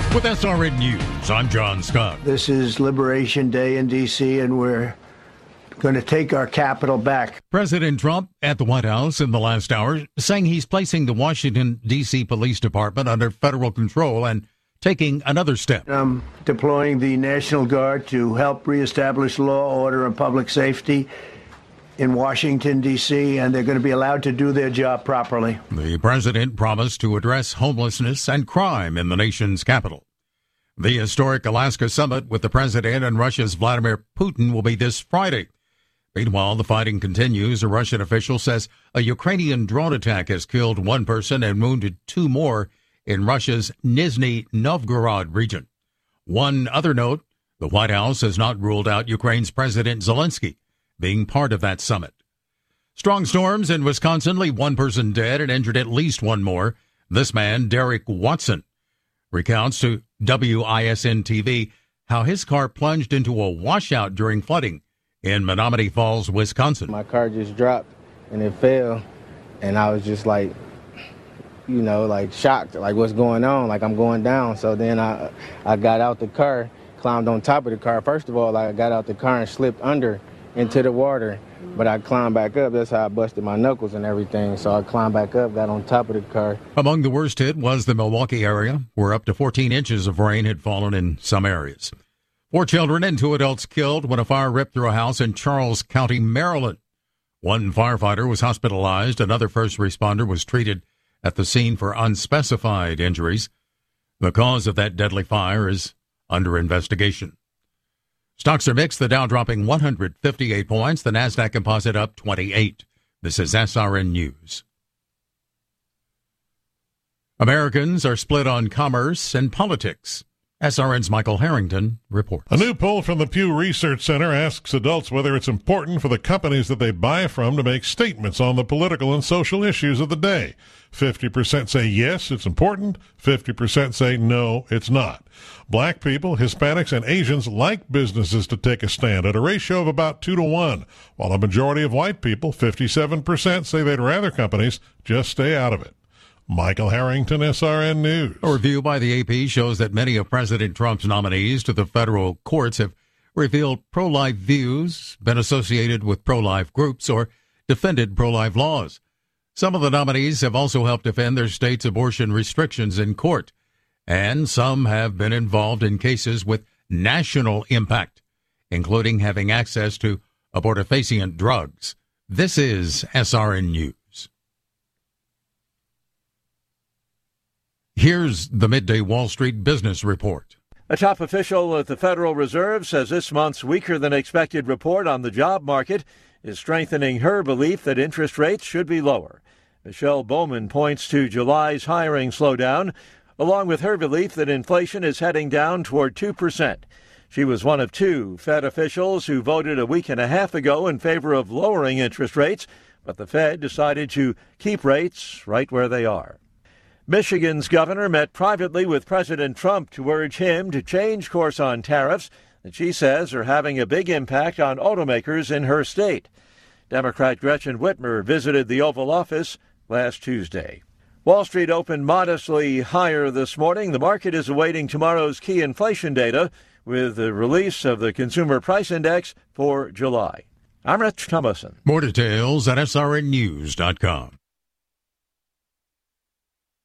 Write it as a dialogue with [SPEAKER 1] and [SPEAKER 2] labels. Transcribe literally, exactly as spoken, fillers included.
[SPEAKER 1] With S R N News, I'm John Scott.
[SPEAKER 2] This is Liberation Day in D C, and we're going to take our capital back.
[SPEAKER 1] President Trump at the White House in the last hour saying he's placing the Washington, D C Police Department under federal control and taking another step.
[SPEAKER 2] I'm deploying the National Guard to help reestablish law, order, and public safety in Washington, D C, and they're going to be allowed to do their job properly.
[SPEAKER 1] The president promised to address homelessness and crime in the nation's capital. The historic Alaska summit with the president and Russia's Vladimir Putin will be this Friday. Meanwhile, the fighting continues. A Russian official says a Ukrainian drone attack has killed one person and wounded two more in Russia's Nizhny Novgorod region. One other note, the White House has not ruled out Ukraine's President Zelensky being part of that summit. Strong storms in Wisconsin leave one person dead and injured at least one more. This man, Derek Watson, recounts to W I S N T V how his car plunged into a washout during flooding in Menominee Falls, Wisconsin.
[SPEAKER 3] My car just dropped and it fell, and I was just like, you know, like shocked, like what's going on, like I'm going down. So then I, I got out the car, climbed on top of the car. First of all, I got out the car and slipped under into the water, but I climbed back up. That's how I busted my knuckles and everything. So I climbed back up, got on top of the car.
[SPEAKER 1] Among the worst hit was the Milwaukee area, where up to fourteen inches of rain had fallen in some areas. Four children and two adults killed when a fire ripped through a house in Charles County, Maryland. One firefighter was hospitalized. Another first responder was treated at the scene for unspecified injuries. The cause of that deadly fire is under investigation. Stocks are mixed, the Dow dropping one hundred fifty-eight points, the NASDAQ composite up twenty-eight. This is S R N News. Americans are split on commerce and politics. S R N's Michael Harrington reports.
[SPEAKER 4] A new poll from the Pew Research Center asks adults whether it's important for the companies that they buy from to make statements on the political and social issues of the day. fifty percent say yes, it's important. fifty percent say no, it's not. Black people, Hispanics, and Asians like businesses to take a stand at a ratio of about two to one, while a majority of white people, fifty-seven percent, say they'd rather companies just stay out of it. Michael Harrington, S R N News.
[SPEAKER 1] A review by the A P shows that many of President Trump's nominees to the federal courts have revealed pro-life views, been associated with pro-life groups, or defended pro-life laws. Some of the nominees have also helped defend their state's abortion restrictions in court, and some have been involved in cases with national impact, including having access to abortifacient drugs. This is S R N News. Here's the Midday Wall Street Business Report.
[SPEAKER 5] A top official at the Federal Reserve says this month's weaker-than-expected report on the job market is strengthening her belief that interest rates should be lower. Michelle Bowman points to July's hiring slowdown, along with her belief that inflation is heading down toward two percent. She was one of two Fed officials who voted a week and a half ago in favor of lowering interest rates, but the Fed decided to keep rates right where they are. Michigan's governor met privately with President Trump to urge him to change course on tariffs that she says are having a big impact on automakers in her state. Democrat Gretchen Whitmer visited the Oval Office last Tuesday. Wall Street opened modestly higher this morning. The market is awaiting tomorrow's key inflation data with the release of the Consumer Price Index for July. I'm Rich Thomason.
[SPEAKER 1] More details at S R N news dot com.